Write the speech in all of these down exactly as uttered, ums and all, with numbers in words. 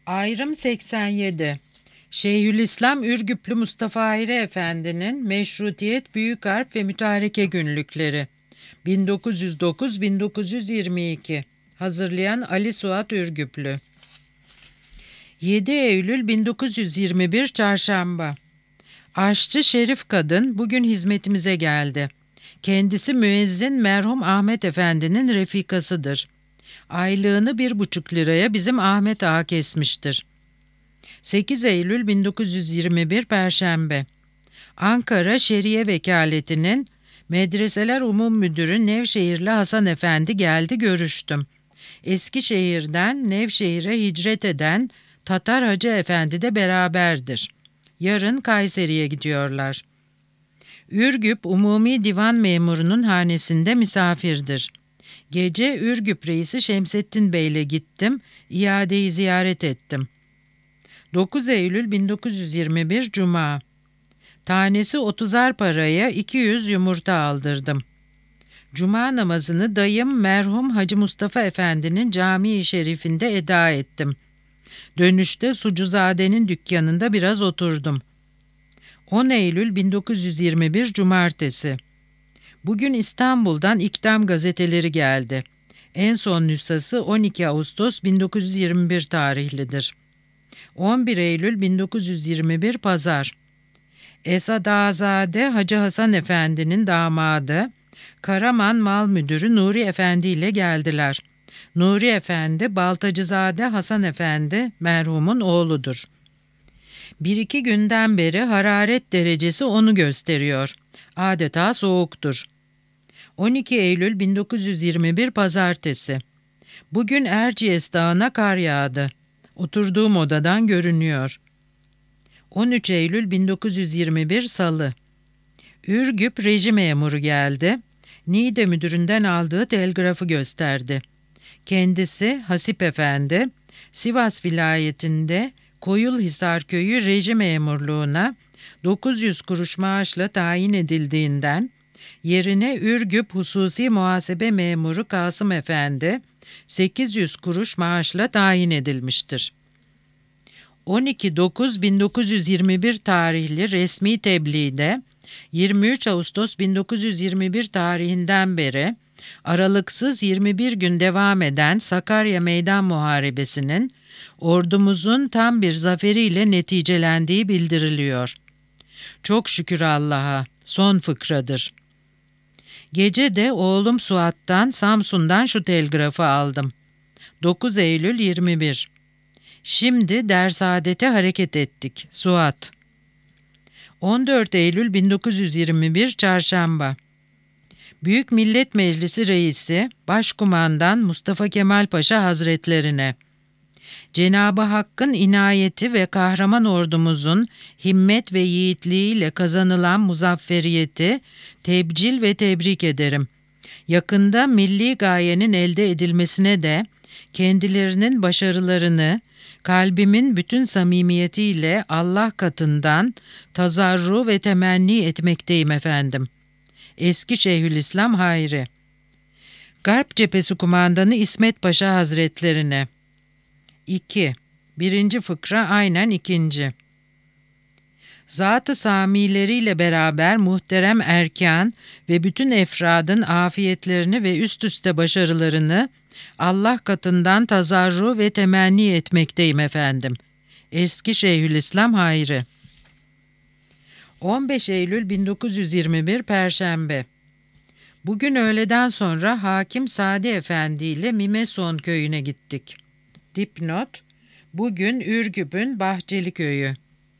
Ayrım seksen yedi. Şeyhülislam Ürgüplü Mustafa Hayri Efendi'nin Meşrutiyet Büyük Harp ve Mütareke Günlükleri bin dokuz yüz dokuz - bin dokuz yüz yirmi iki. Hazırlayan Ali Suat Ürgüplü. yedi Eylül bin dokuz yüz yirmi bir Çarşamba. Aşçı Şerif Kadın bugün hizmetimize geldi. Kendisi müezzin merhum Ahmet Efendi'nin refikasıdır. Aylığını bir buçuk liraya bizim Ahmet Ağa kesmiştir. sekiz Eylül bin dokuz yüz yirmi bir Perşembe. Ankara Şeriye Vekaleti'nin Medreseler Umum Müdürü Nevşehirli Hasan Efendi geldi, görüştüm. Eskişehir'den Nevşehir'e hicret eden Tatar Hacı Efendi de beraberdir. Yarın Kayseri'ye gidiyorlar. Ürgüp Umumi Divan Memurunun hanesinde misafirdir. Gece Ürgüp Reisi Şemsettin Bey'le gittim, iadeyi ziyaret ettim. dokuz Eylül bin dokuz yüz yirmi bir Cuma. Tanesi otuzar paraya iki yüz yumurta aldırdım. Cuma namazını dayım merhum Hacı Mustafa Efendi'nin Camii Şerifinde eda ettim. Dönüşte Sucuzade'nin dükkanında biraz oturdum. on Eylül bin dokuz yüz yirmi bir Cumartesi. Bugün İstanbul'dan İktam gazeteleri geldi. En son nüshası on iki Ağustos bin dokuz yüz yirmi bir tarihlidir. on bir Eylül bin dokuz yüz yirmi bir Pazar. Esadağzade Hacı Hasan Efendi'nin damadı, Karaman Mal Müdürü Nuri Efendi ile geldiler. Nuri Efendi, Baltacızade Hasan Efendi merhumun oğludur. Bir iki günden beri hararet derecesi onu gösteriyor. Adeta soğuktur. on iki Eylül bin dokuz yüz yirmi bir Pazartesi. Bugün Erciyes Dağı'na kar yağdı. Oturduğum odadan görünüyor. on üç Eylül bin dokuz yüz yirmi bir Salı. Ürgüp reji memuru geldi. Niğde müdüründen aldığı telgrafı gösterdi. Kendisi Hasip Efendi, Sivas vilayetinde Koyulhisar köyü reji memurluğuna dokuz yüz kuruş maaşla tayin edildiğinden, yerine Ürgüp hususi muhasebe memuru Kasım Efendi sekiz yüz kuruş maaşla tayin edilmiştir. on iki Dokuz bin dokuz yüz yirmi bir tarihli resmi tebliğde yirmi üç Ağustos bin dokuz yüz yirmi bir tarihinden beri aralıksız yirmi bir gün devam eden Sakarya Meydan Muharebesi'nin ordumuzun tam bir zaferiyle neticelendiği bildiriliyor. Çok şükür Allah'a, son fıkradır. Gece de oğlum Suat'tan, Samsun'dan şu telgrafı aldım. dokuz Eylül yirmi bir. Şimdi Dersaadet'e hareket ettik. Suat. on dört Eylül bin dokuz yüz yirmi bir Çarşamba. Büyük Millet Meclisi Reisi Başkumandan Mustafa Kemal Paşa Hazretlerine, Cenab-ı Hakk'ın inayeti ve kahraman ordumuzun himmet ve yiğitliğiyle kazanılan muzafferiyeti tebcil ve tebrik ederim. Yakında milli gayenin elde edilmesine de kendilerinin başarılarını kalbimin bütün samimiyetiyle Allah katından tazarru ve temenni etmekteyim efendim. Eski Şeyhülislam Hayri. Garp Cephesi Kumandanı İsmet Paşa Hazretlerine. iki. Birinci fıkra aynen ikinci. Zat-ı samileriyle beraber muhterem erkan ve bütün efradın afiyetlerini ve üst üste başarılarını Allah katından tazarru ve temenni etmekteyim efendim. Eski Şeyhülislam Hayri. on beş Eylül bin dokuz yüz yirmi bir Perşembe. Bugün öğleden sonra Hakim Sadi Efendi ile Mimeson köyüne gittik. Dipnot: bugün Ürgüp'ün Bahçeli köyü.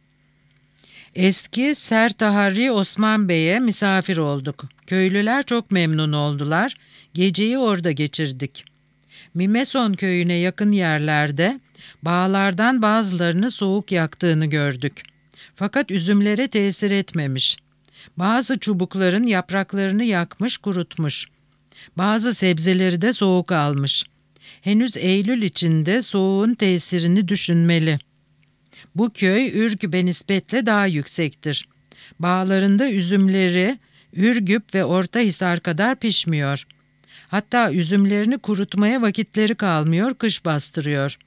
Eski Sertaharri Osman Bey'e misafir olduk. Köylüler çok memnun oldular. Geceyi orada geçirdik. Mimeson köyüne yakın yerlerde bağlardan bazılarını soğuk yaktığını gördük. Fakat üzümlere tesir etmemiş. Bazı çubukların yapraklarını yakmış, kurutmuş. Bazı sebzeleri de soğuk almış. Henüz Eylül içinde soğuğun tesirini düşünmeli. Bu köy Ürgüp'e nispetle daha yüksektir. Bağlarında üzümleri Ürgüp ve Ortahisar kadar pişmiyor. Hatta üzümlerini kurutmaya vakitleri kalmıyor, kış bastırıyor.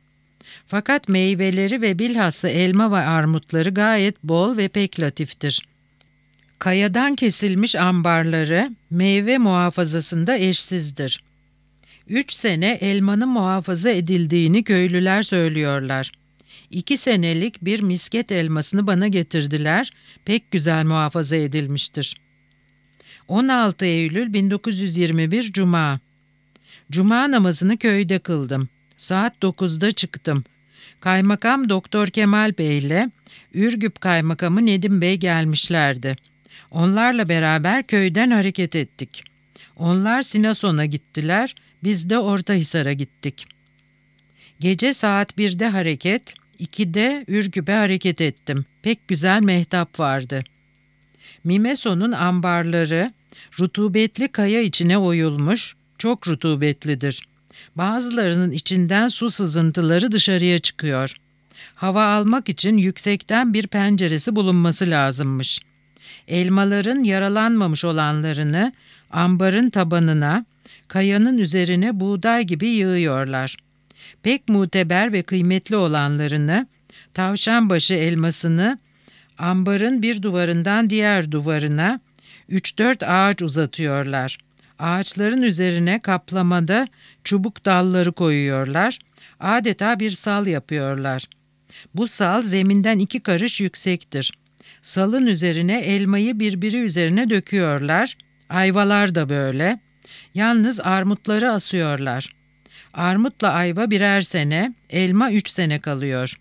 Fakat meyveleri ve bilhassa elma ve armutları gayet bol ve pek latiftir. Kayadan kesilmiş ambarları meyve muhafazasında eşsizdir. Üç sene elmanın muhafaza edildiğini köylüler söylüyorlar. İki senelik bir misket elmasını bana getirdiler, pek güzel muhafaza edilmiştir. on altı Eylül bin dokuz yüz yirmi bir Cuma. Cuma namazını köyde kıldım. Saat dokuzda çıktım. Kaymakam Doktor Kemal Bey ile Ürgüp Kaymakamı Nedim Bey gelmişlerdi. Onlarla beraber köyden hareket ettik. Onlar Sinason'a gittiler, biz de Ortahisar'a gittik. Gece saat birde hareket, ikide Ürgüp'e hareket ettim. Pek güzel mehtap vardı. Mimeso'nun ambarları rutubetli kaya içine oyulmuş, çok rutubetlidir. Bazılarının içinden su sızıntıları dışarıya çıkıyor. Hava almak için yüksekten bir penceresi bulunması lazımmış. Elmaların yaralanmamış olanlarını ambarın tabanına, kayanın üzerine buğday gibi yığıyorlar. Pek muteber ve kıymetli olanlarını, tavşanbaşı elmasını ambarın bir duvarından diğer duvarına üç dört ağaç uzatıyorlar. Ağaçların üzerine kaplamada çubuk dalları koyuyorlar. Adeta bir sal yapıyorlar. Bu sal zeminden iki karış yüksektir. Salın üzerine elmayı birbiri üzerine döküyorlar. Ayvalar da böyle. Yalnız armutları asıyorlar. Armutla ayva birer sene, elma üç sene kalıyor.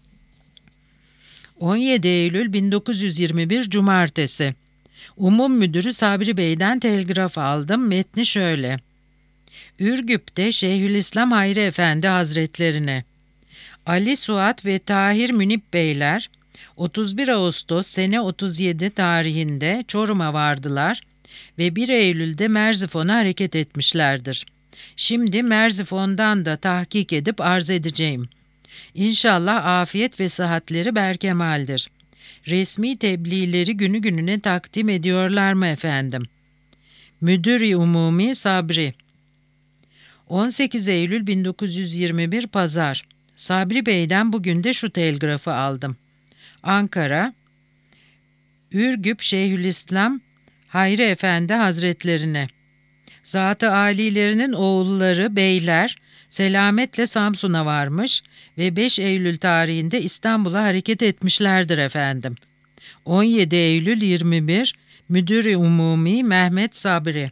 on yedi Eylül bin dokuz yüz yirmi bir Cumartesi. Umum Müdürü Sabri Bey'den telgraf aldım. Metni şöyle. Ürgüp'te Şeyhülislam Hayri Efendi Hazretlerine Ali Suat ve Tahir Münip Beyler otuz bir Ağustos sene otuz yedi tarihinde Çorum'a vardılar ve bir Eylül'de Merzifon'a hareket etmişlerdir. Şimdi Merzifon'dan da tahkik edip arz edeceğim. İnşallah afiyet ve sıhhatleri berkemaldir. Resmi tebliğleri günü gününe takdim ediyorlar mı efendim? Müdür-i Umumi Sabri. on sekiz Eylül bin dokuz yüz yirmi bir Pazar. Sabri Bey'den bugün de şu telgrafı aldım. Ankara, Ürgüp Şeyhülislam Hayri Efendi Hazretlerine. Zat-ı âlilerinin oğulları beyler selametle Samsun'a varmış ve beş Eylül tarihinde İstanbul'a hareket etmişlerdir efendim. on yedi Eylül yirmi bir Müdür-i Umumi Mehmet Sabri.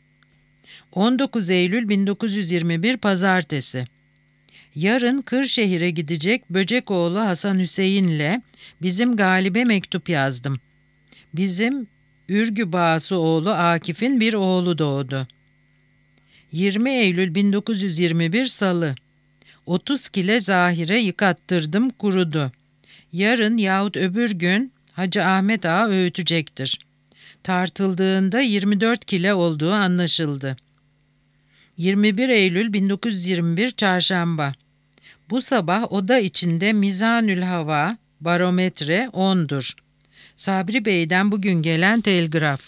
on dokuz Eylül bin dokuz yüz yirmi bir Pazartesi. Yarın Kırşehir'e gidecek Böcekoğlu Hasan Hüseyin'le bizim Galip'e mektup yazdım. Bizim Ürgü Bağası oğlu Akif'in bir oğlu doğdu. yirmi Eylül bin dokuz yüz yirmi bir Salı. otuz kile Zahir'e yıkattırdım, kurudu. Yarın yahut öbür gün Hacı Ahmet Ağa öğütecektir. Tartıldığında yirmi dört kile olduğu anlaşıldı. yirmi bir Eylül bin dokuz yüz yirmi bir Çarşamba. Bu sabah oda içinde Mizanül Hava, barometre ondur. Sabri Bey'den bugün gelen telgraf.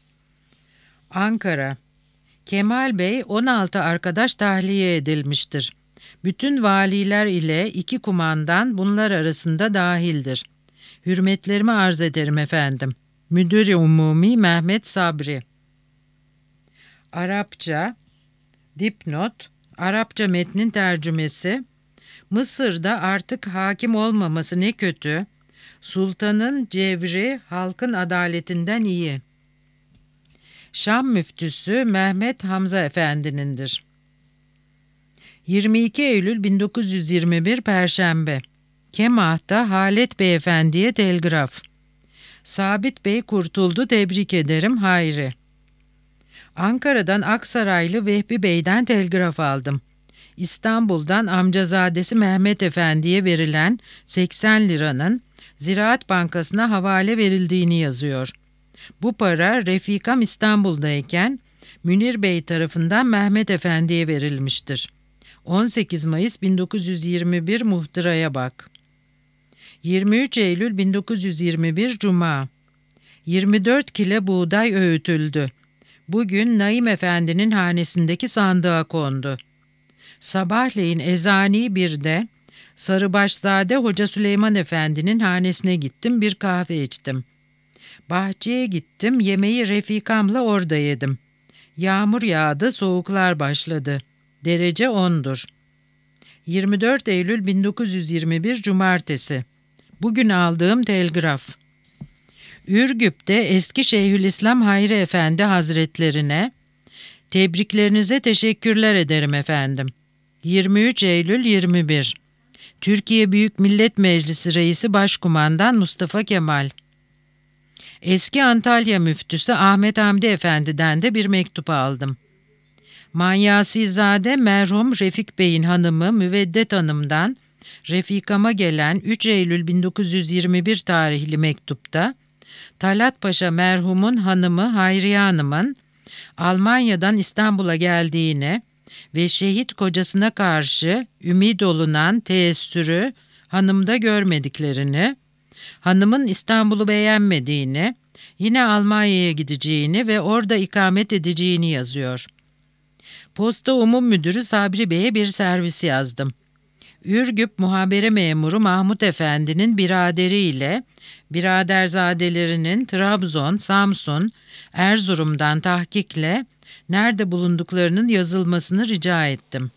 Ankara. Kemal Bey on altı arkadaş tahliye edilmiştir. Bütün valiler ile iki kumandan bunlar arasında dahildir. Hürmetlerimi arz ederim efendim. Müdür-i Umumi Mehmet Sabri. Arapça, dipnot, Arapça metnin tercümesi, Mısır'da artık hakim olmaması ne kötü, sultanın cevri halkın adaletinden iyi. Şam müftüsü Mehmet Hamza Efendi'nindir. yirmi iki Eylül bin dokuz yüz yirmi bir Perşembe. Kemah'ta Halet Beyefendi'ye telgraf. Sabit Bey kurtuldu, tebrik ederim, Hayri. Ankara'dan Aksaraylı Vehbi Bey'den telgraf aldım. İstanbul'dan amcazadesi Mehmet Efendi'ye verilen seksen liranın Ziraat Bankası'na havale verildiğini yazıyor. Bu para Refikam İstanbul'dayken Münir Bey tarafından Mehmet Efendi'ye verilmiştir. on sekiz Mayıs bin dokuz yüz yirmi bir muhtıraya bak. yirmi üç Eylül bin dokuz yüz yirmi bir Cuma. yirmi dört kile buğday öğütüldü. Bugün Naim Efendi'nin hanesindeki sandığa kondu. Sabahleyin ezani birde Sarıbaşzade Hoca Süleyman Efendi'nin hanesine gittim, bir kahve içtim. Bahçeye gittim, yemeği refikamla orada yedim. Yağmur yağdı, soğuklar başladı. Derece ondur. yirmi dört Eylül bin dokuz yüz yirmi bir Cumartesi. Bugün aldığım telgraf. Ürgüp'te eski Şeyhülislam Hayri Efendi Hazretlerine tebriklerinize teşekkürler ederim efendim. yirmi üç Eylül yirmi bir. Türkiye Büyük Millet Meclisi Reisi Başkumandan Mustafa Kemal. Eski Antalya Müftüsü Ahmet Hamdi Efendi'den de bir mektup aldım. Manyasizade merhum Refik Bey'in hanımı Müveddet Hanım'dan refikama gelen üç Eylül bin dokuz yüz yirmi bir tarihli mektupta Talat Paşa merhumun hanımı Hayriye Hanım'ın Almanya'dan İstanbul'a geldiğini ve şehit kocasına karşı ümid olunan teessürü hanımda görmediklerini, hanımın İstanbul'u beğenmediğini, yine Almanya'ya gideceğini ve orada ikamet edeceğini yazıyor. Posta Umum Müdürü Sabri Bey'e bir servis yazdım. Ürgüp muhabere memuru Mahmut Efendi'nin biraderiyle biraderzadelerinin Trabzon, Samsun, Erzurum'dan tahkikle nerede bulunduklarının yazılmasını rica ettim.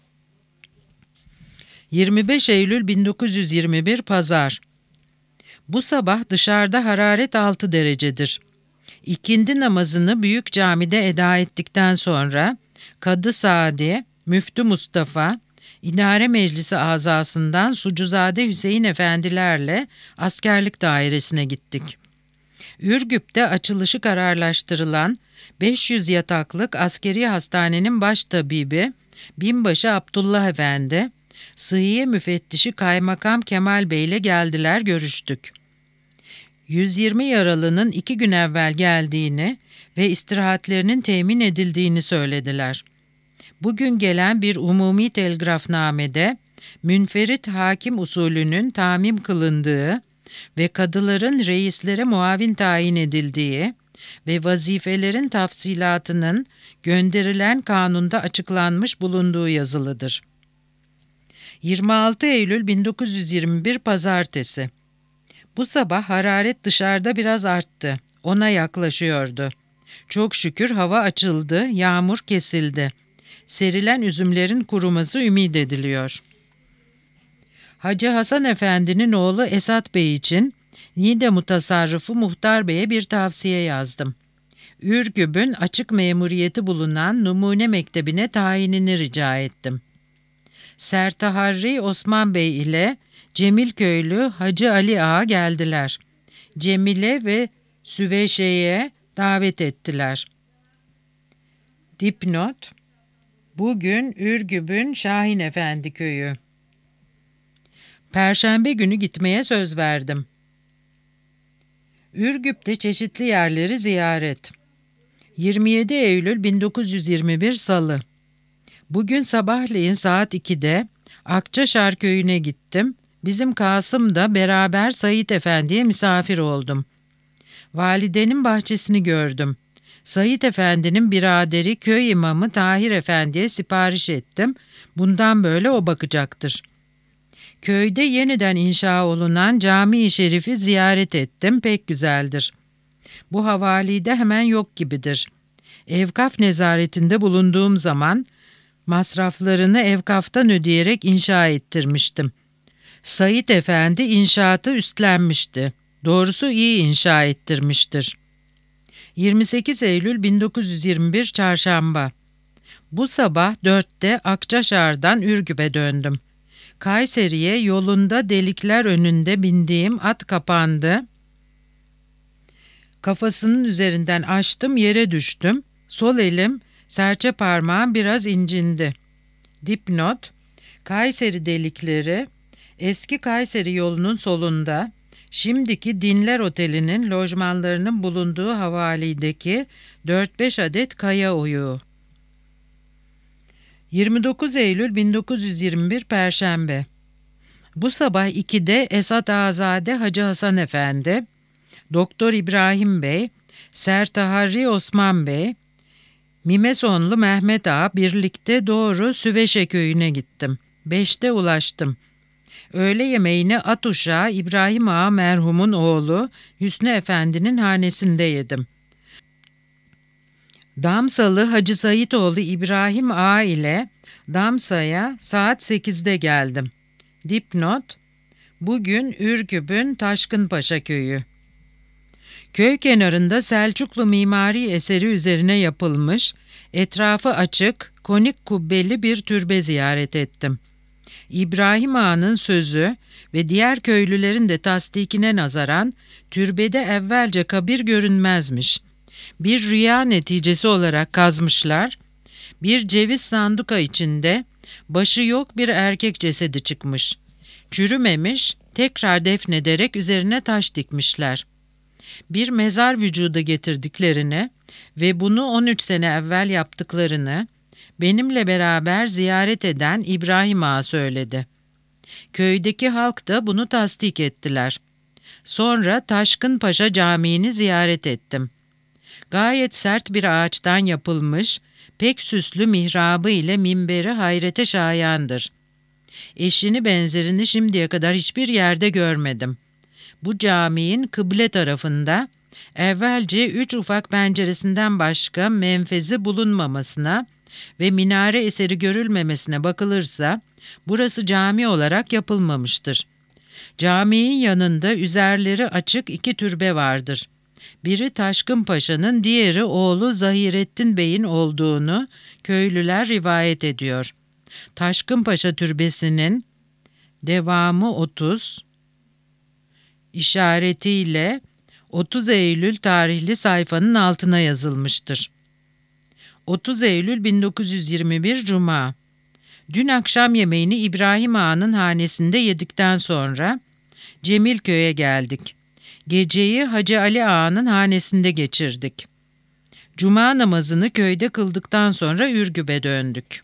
yirmi beş Eylül bin dokuz yüz yirmi bir Pazar. Bu sabah dışarıda hararet altı derecedir. İkindi namazını büyük camide eda ettikten sonra Kadı Saadi, Müftü Mustafa, İdare Meclisi azasından Sucuzade Hüseyin efendilerle askerlik dairesine gittik. Ürgüp'te açılışı kararlaştırılan beş yüz yataklık askeri hastanenin baş tabibi Binbaşı Abdullah Efendi, Sıhhiye Müfettişi Kaymakam Kemal Bey ile geldiler, görüştük. yüz yirmi yaralının iki gün evvel geldiğini ve istirahatlerinin temin edildiğini söylediler. Bugün gelen bir umumi telgrafnamede münferit hakim usulünün tamim kılındığı ve kadıların reislere muavin tayin edildiği ve vazifelerin tafsilatının gönderilen kanunda açıklanmış bulunduğu yazılıdır. yirmi altı Eylül bin dokuz yüz yirmi bir Pazartesi. Bu sabah hararet dışarıda biraz arttı. Ona yaklaşıyordu. Çok şükür hava açıldı, yağmur kesildi. Serilen üzümlerin kuruması ümit ediliyor. Hacı Hasan Efendi'nin oğlu Esat Bey için Niğde Mutasarrıfı Muhtar Bey'e bir tavsiye yazdım. Ürgüp'ün açık memuriyeti bulunan Numune Mektebi'ne tayinini rica ettim. Sertaharri Osman Bey ile Cemilköylü Hacı Ali Ağa geldiler. Cemile ve Süveşe'ye davet ettiler. Dipnot: Bugün Ürgüp'ün Şahin Efendi köyü. Perşembe günü gitmeye söz verdim. Ürgüp'te çeşitli yerleri ziyaret. yirmi yedi Eylül bin dokuz yüz yirmi bir Salı. Bugün sabahleyin saat ikide Akçaşar köyüne gittim. Bizim Kasım da beraber Sait Efendi'ye misafir oldum. Validenin bahçesini gördüm. Sait Efendi'nin biraderi köy imamı Tahir Efendi'ye sipariş ettim. Bundan böyle o bakacaktır. Köyde yeniden inşa olunan Cami-i Şerif'i ziyaret ettim. Pek güzeldir. Bu havalide hemen yok gibidir. Evkaf nezaretinde bulunduğum zaman masraflarını evkaftan ödeyerek inşa ettirmiştim. Sait Efendi inşaatı üstlenmişti. Doğrusu iyi inşa ettirmiştir. yirmi sekiz Eylül bin dokuz yüz yirmi bir Çarşamba. Bu sabah dörtte Akçaşar'dan Ürgüp'e döndüm. Kayseri'ye yolunda delikler önünde bindiğim at kapandı. Kafasının üzerinden açtım, yere düştüm. Sol elim, serçe parmağım biraz incindi. Dipnot: Kayseri delikleri, eski Kayseri yolunun solunda, şimdiki Dinler Oteli'nin lojmanlarının bulunduğu havalideki dört beş adet kaya oyuğu. yirmi dokuz Eylül bin dokuz yüz yirmi bir Perşembe. Bu sabah ikide Esat Azade Hacı Hasan Efendi, Doktor İbrahim Bey, Sertaharri Osman Bey, Mimesonlu Mehmet Ağa birlikte doğru Süveşe köyüne gittim. Beşte ulaştım. Öğle yemeğini at uşağı İbrahim Ağa merhumun oğlu Hüsnü Efendi'nin hanesinde yedim. Damsalı Hacı Saitoğlu İbrahim Ağa ile Damsa'ya saat sekizde geldim. Dipnot: Bugün Ürgüp'ün Taşkınpaşa köyü. Köy kenarında Selçuklu mimari eseri üzerine yapılmış, etrafı açık, konik kubbeli bir türbe ziyaret ettim. İbrahim Ağa'nın sözü ve diğer köylülerin de tasdikine nazaran türbede evvelce kabir görünmezmiş. Bir rüya neticesi olarak kazmışlar, bir ceviz sanduka içinde başı yok bir erkek cesedi çıkmış. Çürümemiş, tekrar defnederek üzerine taş dikmişler. Bir mezar vücudu getirdiklerini ve bunu on üç sene evvel yaptıklarını benimle beraber ziyaret eden İbrahim Ağa söyledi. Köydeki halk da bunu tasdik ettiler. Sonra Taşkınpaşa Camii'ni ziyaret ettim. Gayet sert bir ağaçtan yapılmış, pek süslü mihrabı ile minberi hayrete şayandır. Eşini benzerini şimdiye kadar hiçbir yerde görmedim. Bu caminin kıble tarafında evvelce üç ufak penceresinden başka menfezi bulunmamasına ve minare eseri görülmemesine bakılırsa burası cami olarak yapılmamıştır. Caminin yanında üzerleri açık iki türbe vardır. Biri Taşkın Paşa'nın, diğeri oğlu Zahirettin Bey'in olduğunu köylüler rivayet ediyor. Taşkın Paşa türbesinin devamı otuz işaretiyle otuz Eylül tarihli sayfanın altına yazılmıştır. otuz Eylül bin dokuz yüz yirmi bir Cuma. Dün akşam yemeğini İbrahim Ağa'nın hanesinde yedikten sonra Cemilköy'e geldik. Geceyi Hacı Ali Ağa'nın hanesinde geçirdik. Cuma namazını köyde kıldıktan sonra Ürgüp'e döndük.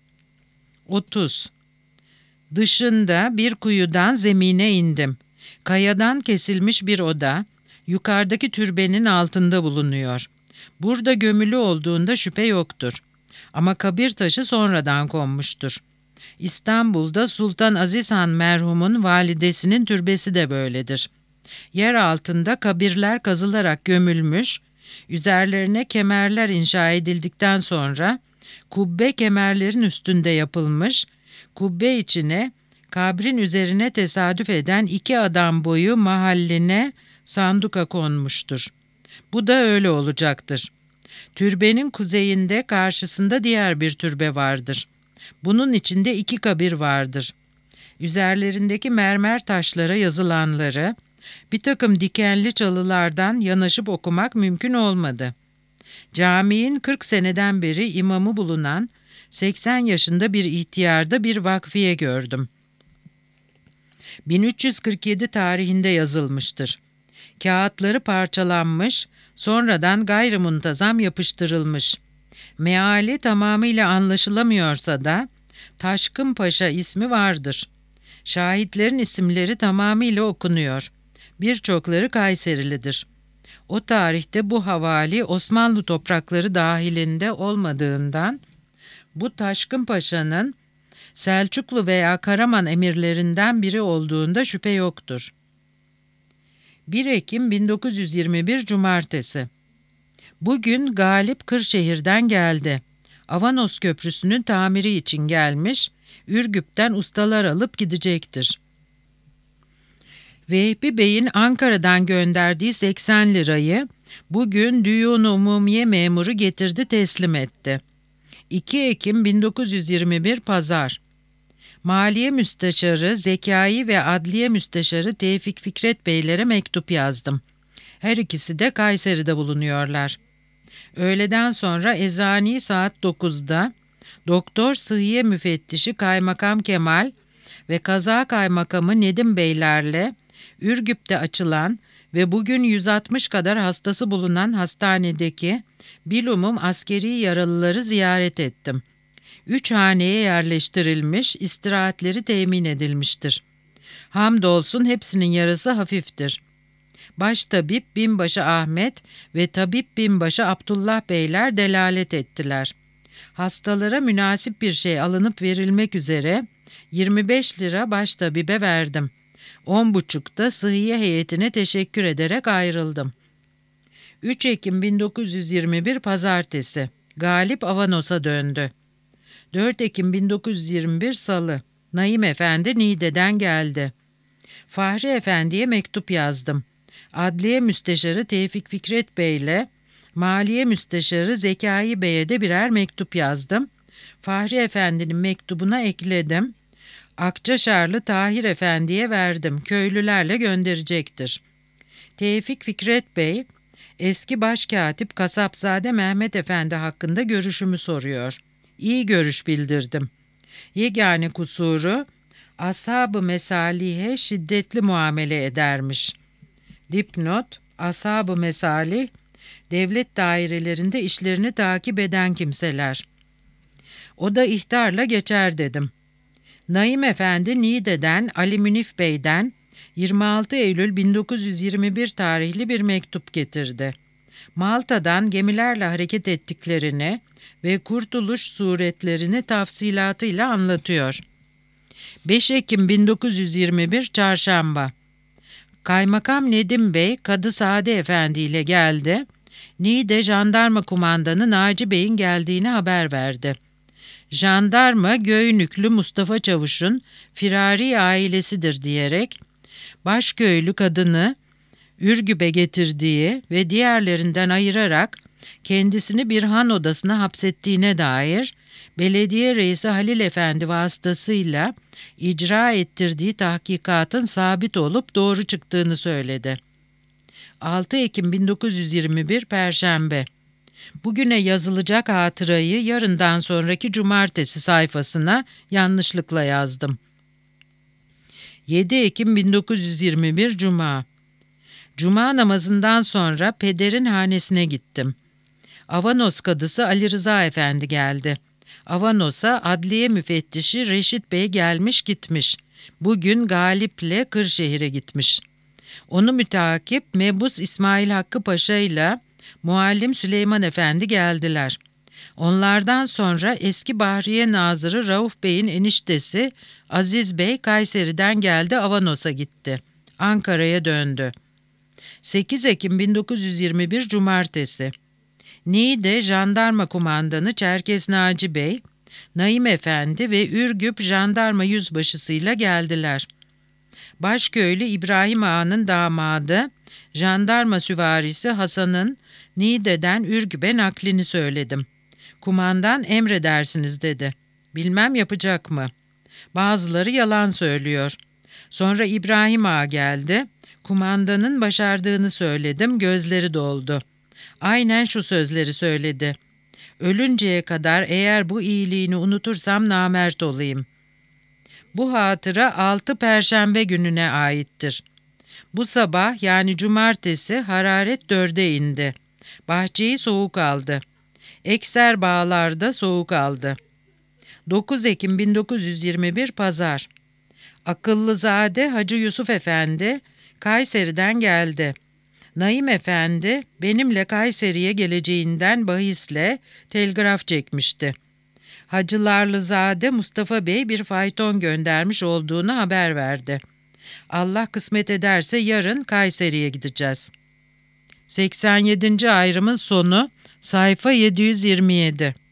otuz. Dışında bir kuyudan zemine indim. Kayadan kesilmiş bir oda, yukarıdaki türbenin altında bulunuyor. Burada gömülü olduğunda şüphe yoktur. Ama kabir taşı sonradan konmuştur. İstanbul'da Sultan Aziz Han merhumun validesinin türbesi de böyledir. Yer altında kabirler kazılarak gömülmüş, üzerlerine kemerler inşa edildikten sonra kubbe kemerlerin üstünde yapılmış, kubbe içine kabrin üzerine tesadüf eden iki adam boyu mahalline sanduka konmuştur. Bu da öyle olacaktır. Türbenin kuzeyinde karşısında diğer bir türbe vardır. Bunun içinde iki kabir vardır. Üzerlerindeki mermer taşlara yazılanları bir takım dikenli çalılardan yanaşıp okumak mümkün olmadı. Caminin kırk seneden beri imamı bulunan seksen yaşında bir ihtiyarda bir vakfiye gördüm. bin üç yüz kırk yedi tarihinde yazılmıştır. Kağıtları parçalanmış, sonradan gayrimuntazam yapıştırılmış. Meali tamamıyla anlaşılamıyorsa da Taşkın Paşa ismi vardır. Şahitlerin isimleri tamamıyla okunuyor. Birçokları Kayserilidir. O tarihte bu havali Osmanlı toprakları dahilinde olmadığından bu Taşkın Paşa'nın Selçuklu veya Karaman emirlerinden biri olduğunda şüphe yoktur. bir Ekim bin dokuz yüz yirmi bir Cumartesi. Bugün Galip Kırşehir'den geldi. Avanos Köprüsü'nün tamiri için gelmiş, Ürgüp'ten ustalar alıp gidecektir. Vehbi Bey'in Ankara'dan gönderdiği seksen lirayı bugün Düyun-u Umumiye memuru getirdi teslim etti. iki Ekim bin dokuz yüz yirmi bir Pazar. Maliye Müsteşarı Zekai ve Adliye Müsteşarı Tevfik Fikret Beylere mektup yazdım. Her ikisi de Kayseri'de bulunuyorlar. Öğleden sonra ezani saat dokuzda Doktor Sıhhiye Müfettişi Kaymakam Kemal ve Kaza Kaymakamı Nedim Beylerle Ürgüp'te açılan ve bugün yüz altmış kadar hastası bulunan hastanedeki bilumum askeri yaralıları ziyaret ettim. Üç haneye yerleştirilmiş, istirahatleri temin edilmiştir. Hamdolsun hepsinin yarası hafiftir. Baştabip Binbaşı Ahmet ve Tabip Binbaşı Abdullah Beyler delalet ettiler. Hastalara münasip bir şey alınıp verilmek üzere yirmi beş lira baştabibe verdim. On buçukta sıhhiye heyetine teşekkür ederek ayrıldım. üç Ekim bin dokuz yüz yirmi bir Pazartesi. Galip Avanos'a döndü. dört Ekim bin dokuz yüz yirmi bir Salı. Naim Efendi Niğde'den geldi. Fahri Efendi'ye mektup yazdım. Adliye Müsteşarı Tevfik Fikret Bey ile Maliye Müsteşarı Zekai Bey'e de birer mektup yazdım. Fahri Efendi'nin mektubuna ekledim. Akçaşarlı Tahir Efendi'ye verdim. Köylülerle gönderecektir. Tevfik Fikret Bey, eski başkatip Kasapzade Mehmet Efendi hakkında görüşümü soruyor. İyi görüş bildirdim. Yegane kusuru, ashab-ı mesalihe şiddetli muamele edermiş. Dipnot, ashab-ı mesalih, devlet dairelerinde işlerini takip eden kimseler. O da ihtarla geçer dedim. Naim Efendi Niğde'den Ali Münif Bey'den yirmi altı Eylül bin dokuz yüz yirmi bir tarihli bir mektup getirdi. Malta'dan gemilerle hareket ettiklerini ve kurtuluş suretlerini tafsilatıyla anlatıyor. beş Ekim bin dokuz yüz yirmi bir Çarşamba. Kaymakam Nedim Bey Kadı Sade Efendi ile geldi. Niğde Jandarma Kumandanı Naci Bey'in geldiğini haber verdi. Jandarma Göynüklü Mustafa Çavuş'un firari ailesidir diyerek başköylü kadını Ürgüp'e getirdiği ve diğerlerinden ayırarak kendisini bir han odasına hapsettiğine dair belediye reisi Halil Efendi vasıtasıyla icra ettirdiği tahkikatın sabit olup doğru çıktığını söyledi. altı Ekim bin dokuz yüz yirmi bir Perşembe. Bugüne yazılacak hatırayı yarından sonraki cumartesi sayfasına yanlışlıkla yazdım. yedi Ekim bin dokuz yüz yirmi bir Cuma. Cuma namazından sonra pederin hanesine gittim. Avanos kadısı Ali Rıza Efendi geldi. Avanos'a adliye müfettişi Reşit Bey gelmiş gitmiş. Bugün Galip'le Kırşehir'e gitmiş. Onu müteakip Mebus İsmail Hakkı Paşa ile Muallim Süleyman Efendi geldiler. Onlardan sonra eski Bahriye Nazırı Rauf Bey'in eniştesi Aziz Bey Kayseri'den geldi, Avanos'a gitti. Ankara'ya döndü. sekiz Ekim bin dokuz yüz yirmi bir Cumartesi. Niğde Jandarma Kumandanı Çerkes Naci Bey, Naim Efendi ve Ürgüp Jandarma Yüzbaşısıyla geldiler. Başköylü İbrahim Ağa'nın damadı, jandarma süvarisi Hasan'ın Niğde'den Ürgüp'e naklini söyledim. Kumandan emredersiniz dedi. Bilmem yapacak mı? Bazıları yalan söylüyor. Sonra İbrahim Ağa geldi. Kumandanın başardığını söyledim, gözleri doldu. Aynen şu sözleri söyledi. Ölünceye kadar eğer bu iyiliğini unutursam namert olayım. Bu hatıra altı Perşembe gününe aittir. Bu sabah yani cumartesi hararet dörde indi. Bahçeyi soğuk aldı. Ekser bağlarda soğuk aldı. dokuz Ekim bin dokuz yüz yirmi bir Pazar. Akıllızade Hacı Yusuf Efendi Kayseri'den geldi. Naim Efendi benimle Kayseri'ye geleceğinden bahisle telgraf çekmişti. Hacılarlızade Mustafa Bey bir fayton göndermiş olduğunu haber verdi. Allah kısmet ederse yarın Kayseri'ye gideceğiz. seksen yedinci ayrımın sonu sayfa yedi yüz yirmi yedi.